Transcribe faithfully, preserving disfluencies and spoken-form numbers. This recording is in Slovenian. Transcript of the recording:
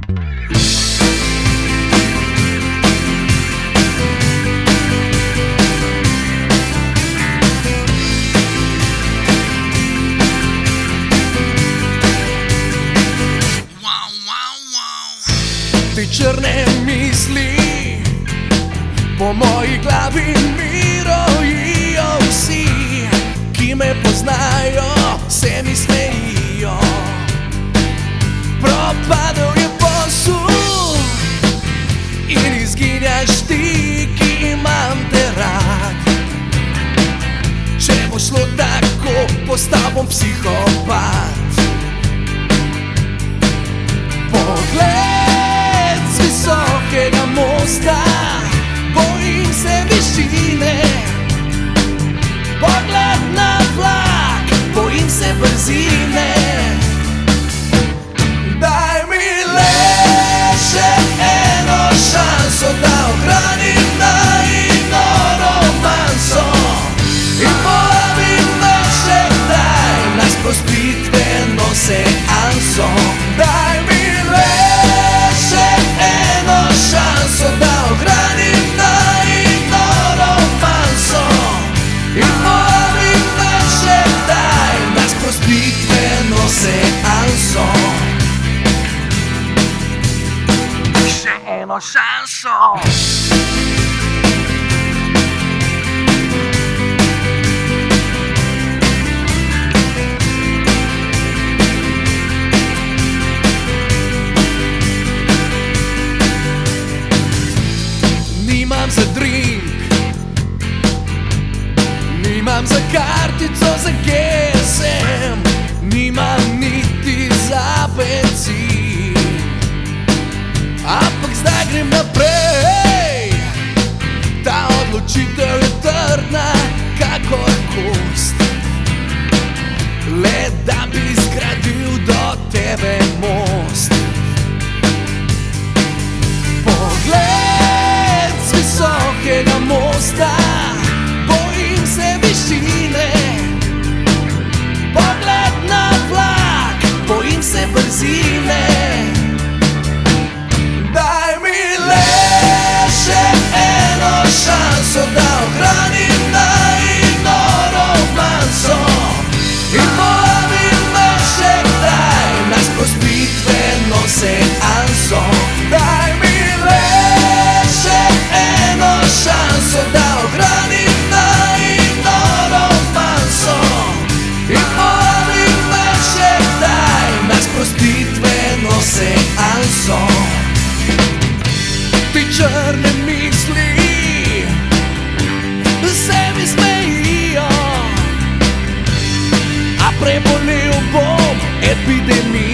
Te črne misli po moji glavi mirojijo vsi, ki me poznajo, se mi smejijo. Propadel je posud in izginjaš ti, ki imam te rad. Če bo šlo tako, postal bom psihopat. Pogled z visokega mosta, bojim se višine. Pogled na vlak, bojim se brzine. Daj mi le še eno šanso, da ohranim najino romanso in povabim me še kdaj na sprostitveno seanso. Daj mi le še eno šanso, da ohranim najino romanso in povabim me še kdaj na sprostitveno seanso. Še eno šanso. Nimam za drink, nimam za kartico za G S M, nimam niti za bencin, ampak zdaj grem naprej. Ta odločitev je trdna kakor kost, le da bi zgradil do tebe most. Pogled z visokega mosta, bojim se višine. Pogled na vlak, bojim se brzine. Daj mi le še eno šanso, da ohranim najino romanso in povabim me še kdaj na sprostitveno seanso. Daj mi le še eno šanso, da ohranim najino romanso in povabim me še kdaj na sprostitveno seanso. Ti črne misli se mi smejijo, a prebolel bom epidemijo.